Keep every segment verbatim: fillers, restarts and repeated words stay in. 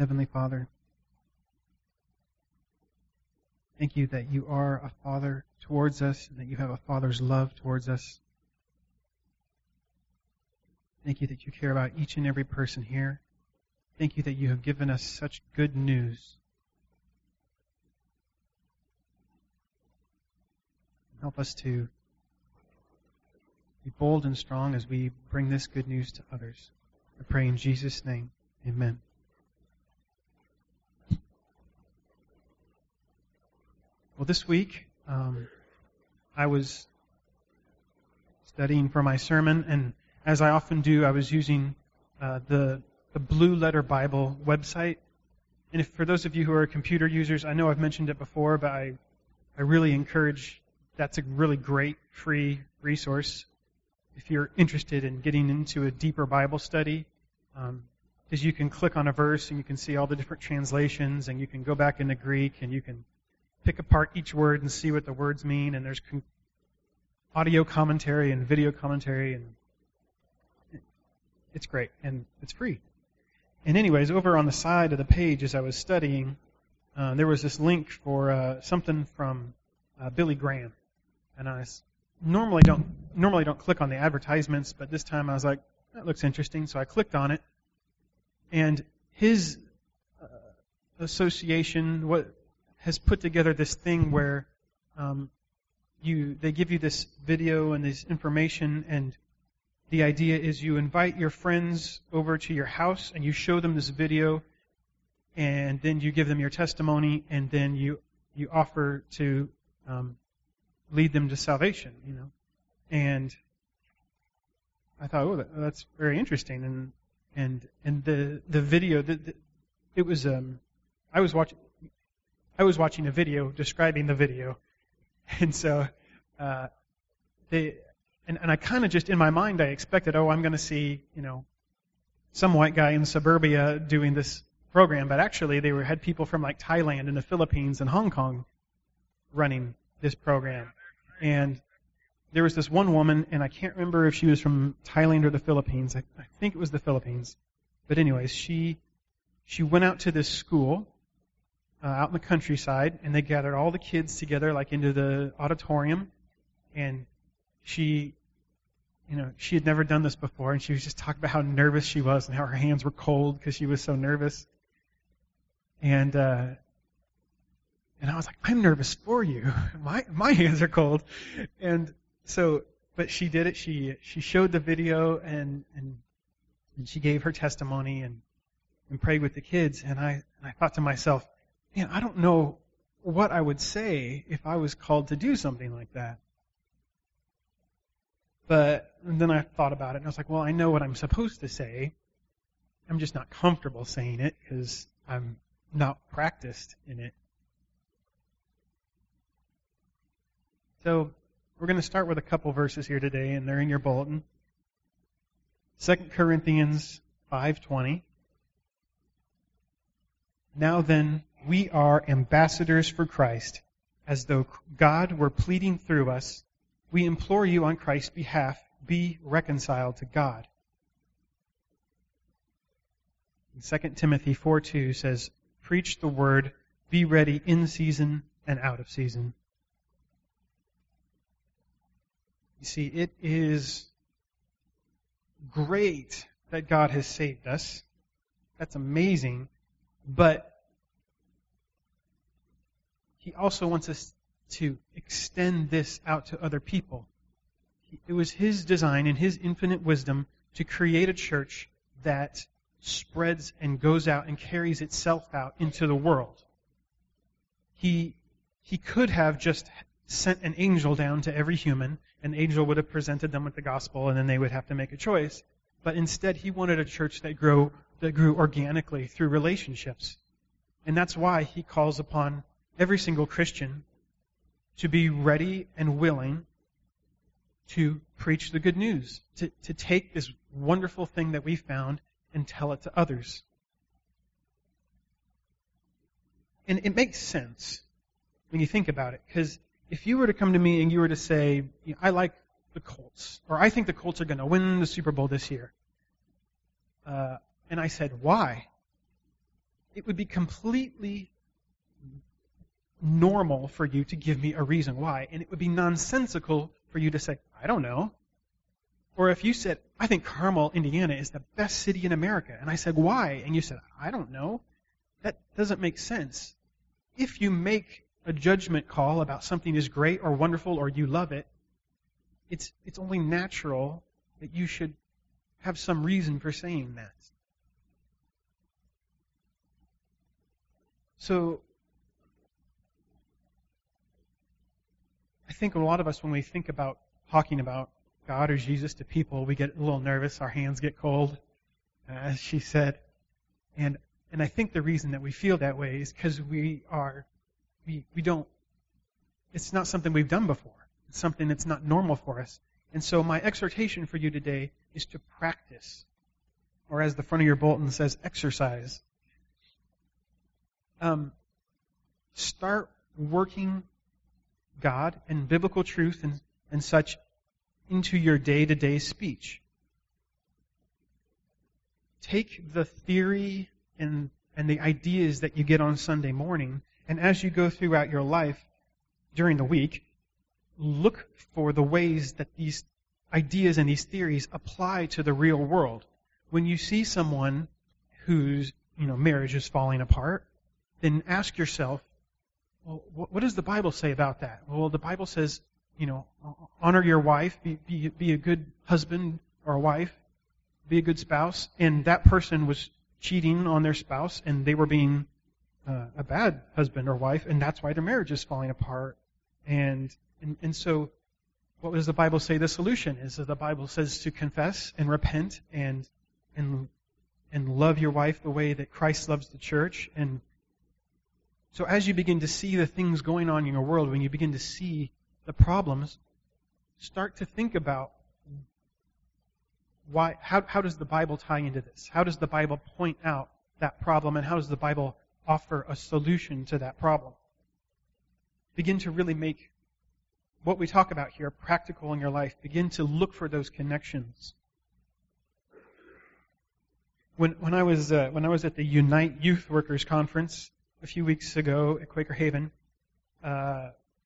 Heavenly Father, thank you that you are a Father towards us and that you have a Father's love towards us. Thank you that you care about each and every person here. Thank you that you have given us such good news. Help us to be bold and strong as we bring this good news to others. I pray in Jesus' name. Amen. Well, this week, um, I was studying for my sermon, and as I often do, I was using uh, the the Blue Letter Bible website. And if for those of you who are computer users, I know I've mentioned it before, but I, I really encourage, that's a really great free resource if you're interested in getting into a deeper Bible study. Um, because you can click on a verse and you can see all the different translations, and you can go back into Greek and you can pick apart each word and see what the words mean, and there's con- audio commentary and video commentary, and it's great, and it's free. And anyways, over on the side of the page as I was studying, uh, there was this link for uh, something from uh, Billy Graham. And I normally don't normally don't click on the advertisements, but this time I was like, that looks interesting, so I clicked on it. And his uh, association what has put together this thing where um, you they give you this video and this information, and the idea is you invite your friends over to your house and you show them this video, and then you give them your testimony, and then you you offer to um, lead them to salvation, you know. And I thought, oh, that, that's very interesting. And and and the the video, the, the, it was um, I was watching I was watching a video describing the video, and so uh, they. And, and I kind of just, in my mind, I expected, oh, I'm going to see, you know, some white guy in suburbia doing this program. But actually, they were had people from like Thailand and the Philippines and Hong Kong running this program. And there was this one woman, and I can't remember if she was from Thailand or the Philippines. I, I think it was the Philippines. But anyways, she she went out to this school uh, out in the countryside, and they gathered all the kids together, like into the auditorium, and She, you know, she had never done this before, and she was just talking about how nervous she was and how her hands were cold because she was so nervous. And uh, and I was like, I'm nervous for you. My my hands are cold. And so, but she did it. She she showed the video and and, and she gave her testimony and and prayed with the kids. And I and I thought to myself, man, I don't know what I would say if I was called to do something like that. But then I thought about it, and I was like, well, I know what I'm supposed to say. I'm just not comfortable saying it because I'm not practiced in it. So we're going to start with a couple verses here today, and they're in your bulletin. Second Corinthians five twenty. Now then, we are ambassadors for Christ, as though God were pleading through us. We implore you on Christ's behalf, be reconciled to God. Second Timothy four two says, preach the word, be ready in season and out of season. You see, it is great that God has saved us. That's amazing. But He also wants us to extend this out to other people. It was His design and His infinite wisdom to create a church that spreads and goes out and carries itself out into the world. He, he could have just sent an angel down to every human. An angel would have presented them with the gospel, and then they would have to make a choice. But instead, He wanted a church that grew, that grew organically through relationships. And that's why He calls upon every single Christian to be ready and willing to preach the good news, to, to take this wonderful thing that we found and tell it to others. And it makes sense when you think about it, because if you were to come to me and you were to say, you know, I like the Colts, or I think the Colts are going to win the Super Bowl this year, uh, and I said, why? it would be completely normal for you to give me a reason why, and it would be nonsensical for you to say, I don't know. Or if you said, I think Carmel, Indiana is the best city in America, and I said, why? And you said, I don't know. That doesn't make sense. If you make a judgment call about something is great or wonderful or you love it, it's it's only natural that you should have some reason for saying that. So, I think a lot of us, when we think about talking about God or Jesus to people, we get a little nervous, our hands get cold, as she said. And and I think the reason that we feel that way is because we are, we, we don't, it's not something we've done before. It's something that's not normal for us. And so my exhortation for you today is to practice, or as the front of your bulletin says, exercise. Um, start working God and biblical truth and, and such into your day-to-day speech. Take the theory and, and the ideas that you get on Sunday morning, and as you go throughout your life during the week, look for the ways that these ideas and these theories apply to the real world. When you see someone whose, you know, marriage is falling apart, then ask yourself, well, what does the Bible say about that? Well, the Bible says, you know, honor your wife, be, be, be a good husband or a wife, be a good spouse. And that person was cheating on their spouse, and they were being uh, a bad husband or wife, and that's why their marriage is falling apart. And, and and so, what does the Bible say the solution is? The Bible says to confess and repent and and and love your wife the way that Christ loves the church. And so as you begin to see the things going on in your world, when you begin to see the problems, start to think about why, how, how does the Bible tie into this? How does the Bible point out that problem, and how does the Bible offer a solution to that problem? Begin to really make what we talk about here practical in your life. Begin to look for those connections. When when I was uh, when I was at the Unite Youth Workers Conference a few weeks ago at Quaker Haven, uh,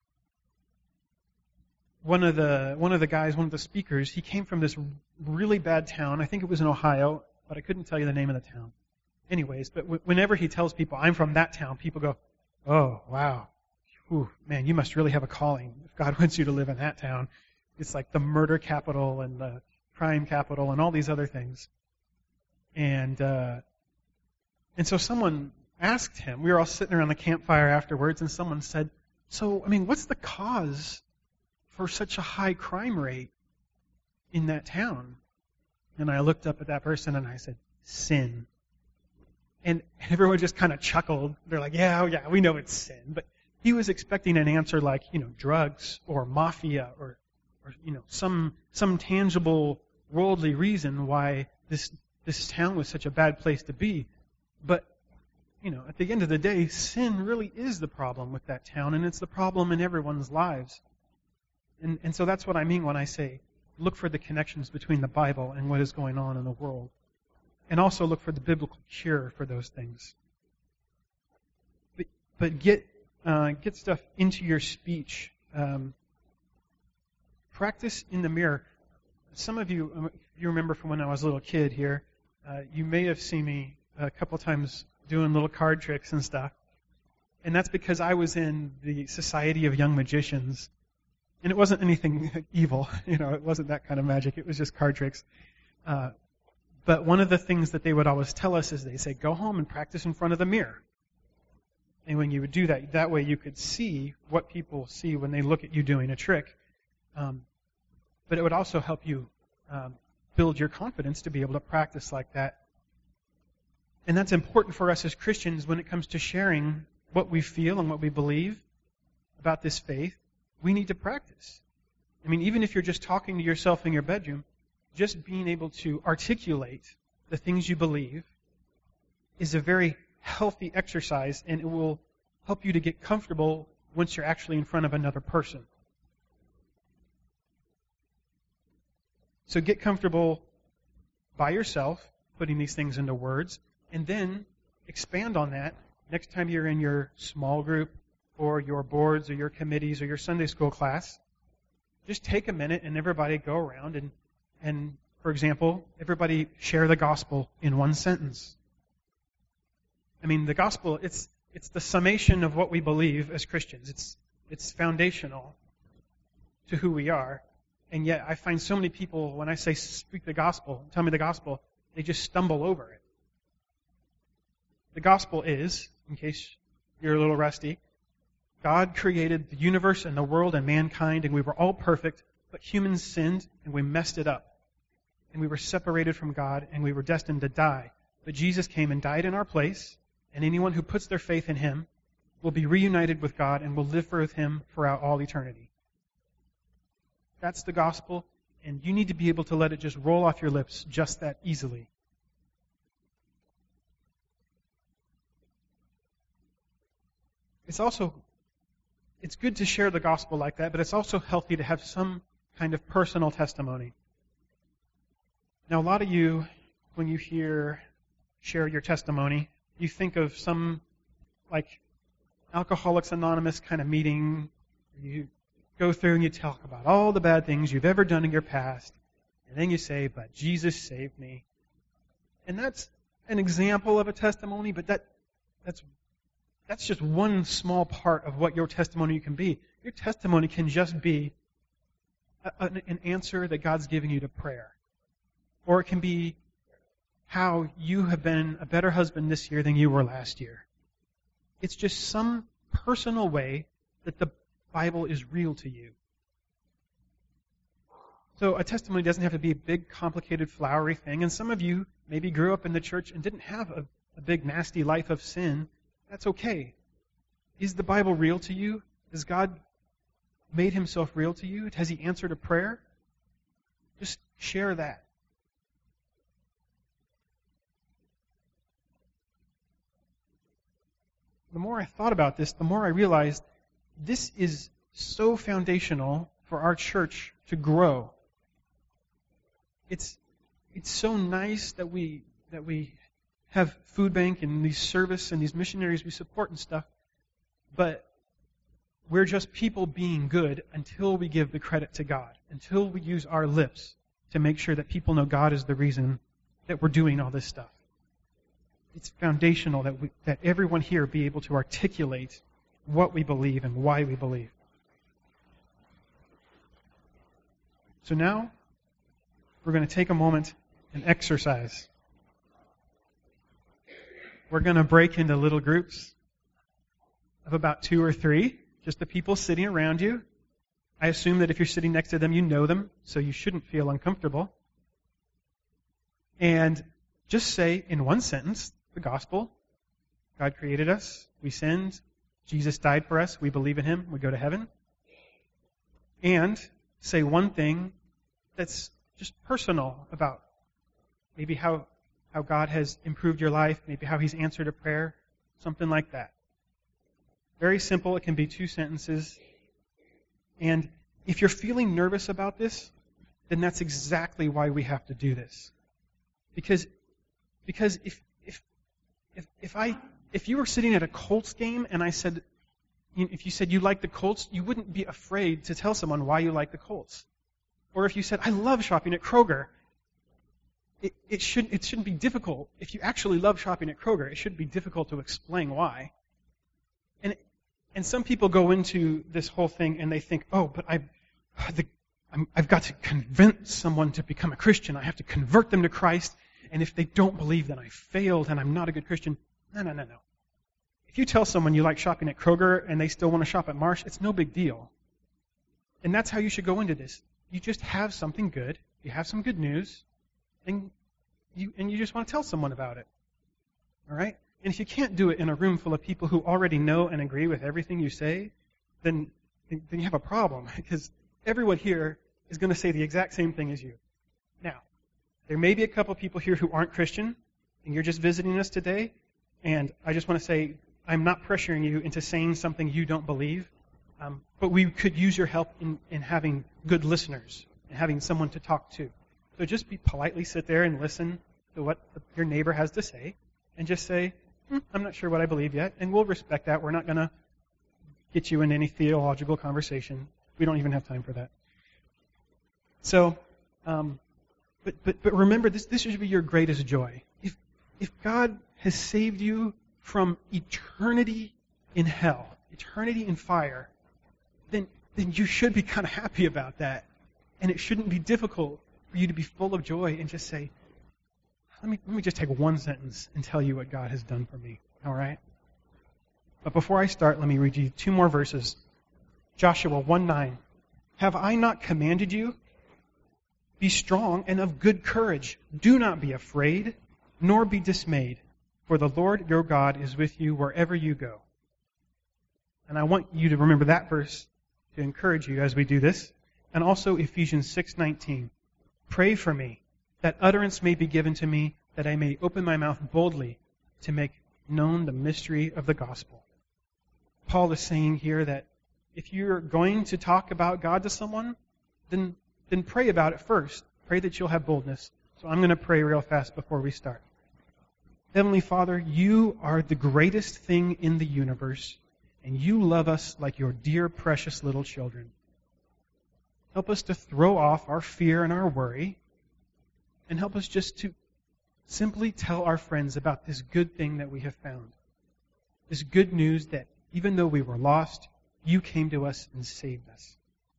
one of the one of the guys, one of the speakers, he came from this really bad town. I think it was in Ohio, but I couldn't tell you the name of the town. Anyways, but w- whenever he tells people, I'm from that town, people go, oh, wow. Whew, man, you must really have a calling if God wants you to live in that town. It's like the murder capital and the crime capital and all these other things. And uh, and so someone asked him, we were all sitting around the campfire afterwards, and someone said, so, I mean, what's the cause for such a high crime rate in that town? And I looked up at that person and I said, sin. And everyone just kind of chuckled. They're like, yeah, oh yeah, we know it's sin. But he was expecting an answer like, you know, drugs or mafia or, or you know, some some tangible worldly reason why this this town was such a bad place to be. But, you know, at the end of the day, sin really is the problem with that town, and it's the problem in everyone's lives. And and so that's what I mean when I say look for the connections between the Bible and what is going on in the world. And also look for the biblical cure for those things. But, but get uh, get stuff into your speech. Um, practice in the mirror. Some of you, if you remember from when I was a little kid here, uh, you may have seen me a couple times doing little card tricks and stuff. And that's because I was in the Society of Young Magicians. And it wasn't anything evil. You know, it wasn't that kind of magic. It was just card tricks. Uh, But one of the things that they would always tell us is they say, go home and practice in front of the mirror. And when you would do that, that way you could see what people see when they look at you doing a trick. Um, but it would also help you um, build your confidence to be able to practice like that. And that's important for us as Christians when it comes to sharing what we feel and what we believe about this faith. We need to practice. I mean, even if you're just talking to yourself in your bedroom, just being able to articulate the things you believe is a very healthy exercise, and it will help you to get comfortable once you're actually in front of another person. So get comfortable by yourself, putting these things into words, and then expand on that next time you're in your small group or your boards or your committees or your Sunday school class. Just take a minute and everybody go around and, and for example, everybody share the gospel in one sentence. I mean, the gospel, it's it's the summation of what we believe as Christians. It's it's foundational to who we are. And yet I find so many people, when I say speak the gospel, tell me the gospel, they just stumble over it. The gospel is, in case you're a little rusty, God created the universe and the world and mankind, and we were all perfect, but humans sinned and we messed it up. And we were separated from God and we were destined to die. But Jesus came and died in our place, and anyone who puts their faith in Him will be reunited with God and will live with Him throughout all eternity. That's the gospel, and you need to be able to let it just roll off your lips just that easily. It's also, it's good to share the gospel like that, but it's also healthy to have some kind of personal testimony. Now, a lot of you, when you hear share your testimony, you think of some, like, Alcoholics Anonymous kind of meeting. You go through and you talk about all the bad things you've ever done in your past, and then you say, but Jesus saved me. And that's an example of a testimony, but that that's that's just one small part of what your testimony can be. Your testimony can just be a, an, an answer that God's giving you to prayer. Or it can be how you have been a better husband this year than you were last year. It's just some personal way that the Bible is real to you. So a testimony doesn't have to be a big, complicated, flowery thing. And some of you maybe grew up in the church and didn't have a, a big, nasty life of sin. That's okay. Is the Bible real to you? Has God made Himself real to you? Has He answered a prayer? Just share that. The more I thought about this, the more I realized this is so foundational for our church to grow. It's it's so nice that we that we have food bank and these service and these missionaries we support and stuff, but we're just people being good until we give the credit to God, until we use our lips to make sure that people know God is the reason that we're doing all this stuff. It's foundational that we, that everyone here be able to articulate what we believe and why we believe. So now, we're going to take a moment and exercise. We're going to break into little groups of about two or three, just the people sitting around you. I assume that if you're sitting next to them, you know them, so you shouldn't feel uncomfortable. And just say in one sentence, the gospel. God created us. We sinned. Jesus died for us. We believe in Him. We go to heaven. And say one thing that's just personal about maybe how how God has improved your life, maybe how He's answered a prayer, something like that. Very simple. It can be two sentences. And if you're feeling nervous about this, then that's exactly why we have to do this. Because because if if if if I if you were sitting at a Colts game and I said, if you said you like the Colts, you wouldn't be afraid to tell someone why you like the Colts. Or if you said, I love shopping at Kroger, it, it shouldn't it shouldn't be difficult. If you actually love shopping at Kroger, it shouldn't be difficult to explain why. And and some people go into this whole thing and they think, oh, but I, the, I'm, I've got to convince someone to become a Christian. I have to convert them to Christ. And if they don't believe, then I failed and I'm not a good Christian. No, no, no, no. If you tell someone you like shopping at Kroger and they still want to shop at Marsh, it's no big deal. And that's how you should go into this. You just have something good. You have some good news. And you and you just want to tell someone about it. All right? And if you can't do it in a room full of people who already know and agree with everything you say, then, then you have a problem. Because everyone here is going to say the exact same thing as you. Now, there may be a couple people here who aren't Christian, and you're just visiting us today, and I just want to say, I'm not pressuring you into saying something you don't believe, um, but we could use your help in, in having good listeners and having someone to talk to. So just be politely sit there and listen to what your neighbor has to say, and just say, hmm, I'm not sure what I believe yet, and we'll respect that. We're not going to get you into any theological conversation. We don't even have time for that. So, um, but, but, but remember, this, this should be your greatest joy. If, if God has saved you from eternity in hell, eternity in fire, then, then you should be kind of happy about that. And it shouldn't be difficult for you to be full of joy and just say, let me, let me just take one sentence and tell you what God has done for me. All right? But before I start, let me read you two more verses. Joshua one nine. Have I not commanded you? Be strong and of good courage. Do not be afraid, nor be dismayed, for the Lord your God is with you wherever you go. And I want you to remember that verse to encourage you as we do this. And also Ephesians six nineteen. Pray for me, that utterance may be given to me, that I may open my mouth boldly to make known the mystery of the gospel. Paul is saying here that if you're going to talk about God to someone, then, then pray about it first. Pray that you'll have boldness. So I'm going to pray real fast before we start. Heavenly Father, you are the greatest thing in the universe, and you love us like your dear, precious little children. Help us to throw off our fear and our worry, and help us just to simply tell our friends about this good thing that we have found. This good news that even though we were lost, you came to us and saved us.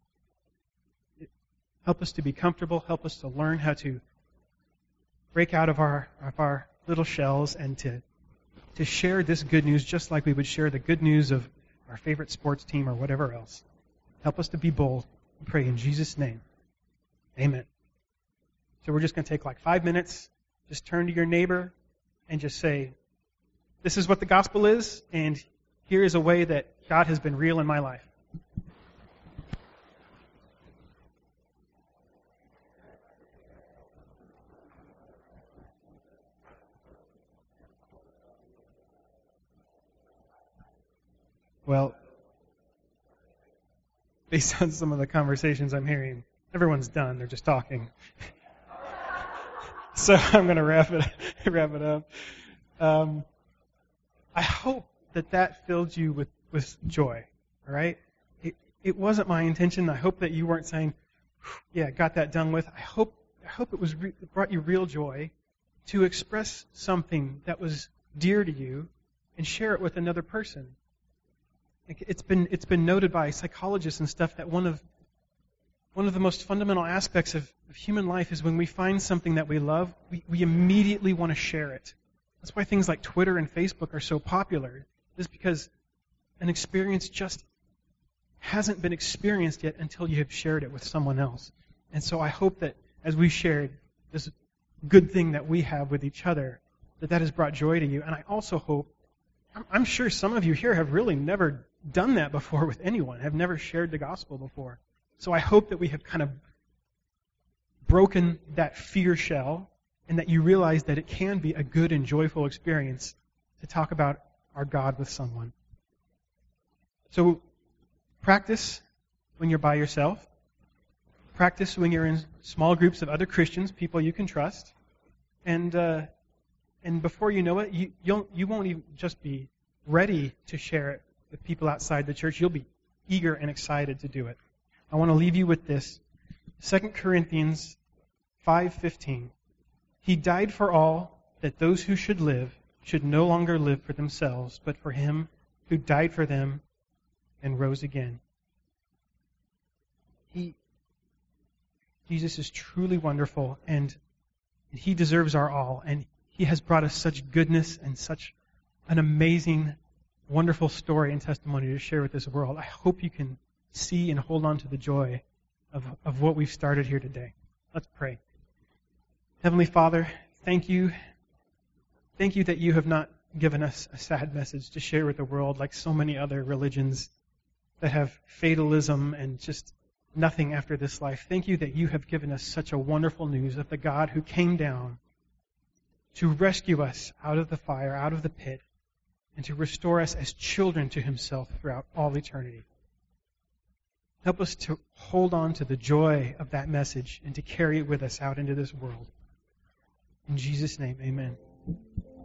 Help us to be comfortable. Help us to learn how to break out of our of our little shells and to to share this good news just like we would share the good news of our favorite sports team or whatever else. Help us to be bold. We pray in Jesus' name. Amen. So we're just going to take like five minutes. Just turn to your neighbor and just say, this is what the gospel is, and here is a way that God has been real in my life. Well, based on some of the conversations I'm hearing, everyone's done. They're just talking. So I'm going to wrap it wrap it up. Um, I hope that that filled you with, with joy. All right? It, it wasn't my intention. I hope that you weren't saying, "Yeah, got that done with." I hope I hope it was re- it brought you real joy to express something that was dear to you and share it with another person. It's been it's been noted by psychologists and stuff that one of one of the most fundamental aspects of, of human life is when we find something that we love, we, we immediately want to share it. That's why things like Twitter and Facebook are so popular. It's because an experience just hasn't been experienced yet until you have shared it with someone else. And so I hope that as we shared this good thing that we have with each other, that that has brought joy to you. And I also hope, I'm, I'm sure some of you here have really never done that before with anyone, have never shared the gospel before. So I hope that we have kind of broken that fear shell and that you realize that it can be a good and joyful experience to talk about our God with someone. So practice when you're by yourself. Practice when you're in small groups of other Christians, people you can trust. And uh, and before you know it, you you'll, you won't even just be ready to share it with people outside the church. You'll be eager and excited to do it. I want to leave you with this. Second Corinthians five fifteen. He died for all, that those who should live should no longer live for themselves, but for him who died for them and rose again. He, Jesus is truly wonderful, and he deserves our all, and he has brought us such goodness and such an amazing, wonderful story and testimony to share with this world. I hope you can see and hold on to the joy of, of what we've started here today. Let's pray. Heavenly Father, thank you. Thank you that you have not given us a sad message to share with the world like so many other religions that have fatalism and just nothing after this life. Thank you that you have given us such a wonderful news of the God who came down to rescue us out of the fire, out of the pit, and to restore us as children to himself throughout all eternity. Help us to hold on to the joy of that message and to carry it with us out into this world. In Jesus' name, amen.